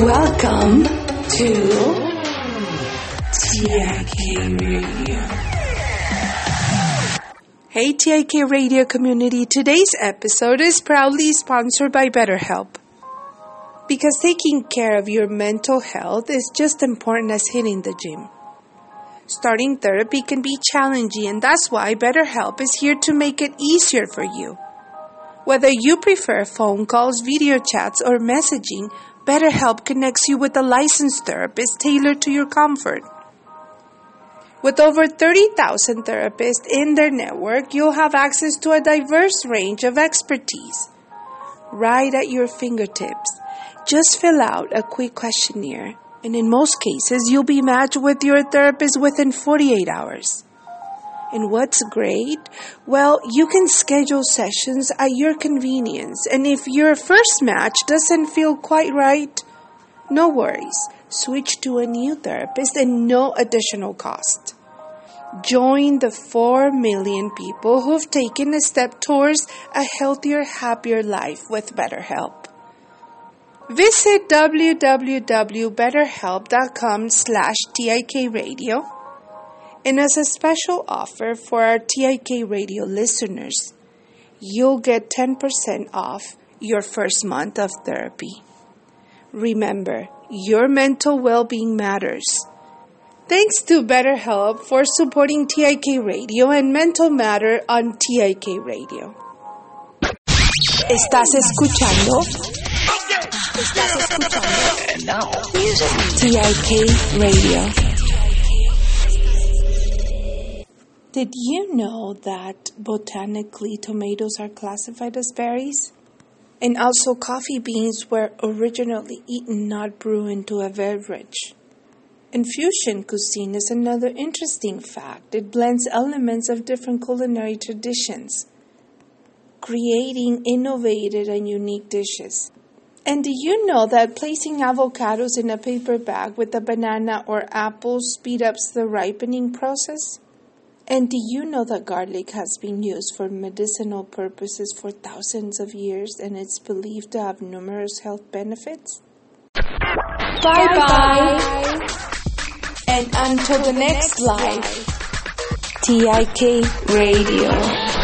Welcome to TIK Radio. Hey TIK Radio community, today's episode is proudly sponsored by BetterHelp. Because taking care of your mental health is just important as hitting the gym. Starting therapy can be challenging, and that's why BetterHelp is here to make it easier for you. Whether you prefer phone calls, video chats, or messaging, BetterHelp connects you with a licensed therapist tailored to your comfort. With over 30,000 therapists in their network, you'll have access to a diverse range of expertise right at your fingertips. Just fill out a quick questionnaire, and in most cases, you'll be matched with your therapist within 48 hours. And what's great? Well, you can schedule sessions at your convenience. And if your first match doesn't feel quite right, no worries. Switch to a new therapist and no additional cost. Join the 4 million people who've taken a step towards a healthier, happier life with BetterHelp. Visit www.betterhelp.com/TIKradio. And as a special offer for our TIK Radio listeners, you'll get 10% off your first month of therapy. Remember, your mental well-being matters. Thanks to BetterHelp for supporting TIK Radio and Mental Matter on TIK Radio. ¿Estás escuchando? And now, music. TIK Radio. Did you know that botanically tomatoes are classified as berries? And also coffee beans were originally eaten, not brewed into a beverage. And fusion cuisine is another interesting fact. It blends elements of different culinary traditions, creating innovative and unique dishes. And do you know that placing avocados in a paper bag with a banana or apple speeds up the ripening process? And do you know that garlic has been used for medicinal purposes for thousands of years and it's believed to have numerous health benefits? Bye-bye. And until the next live, TIK Radio.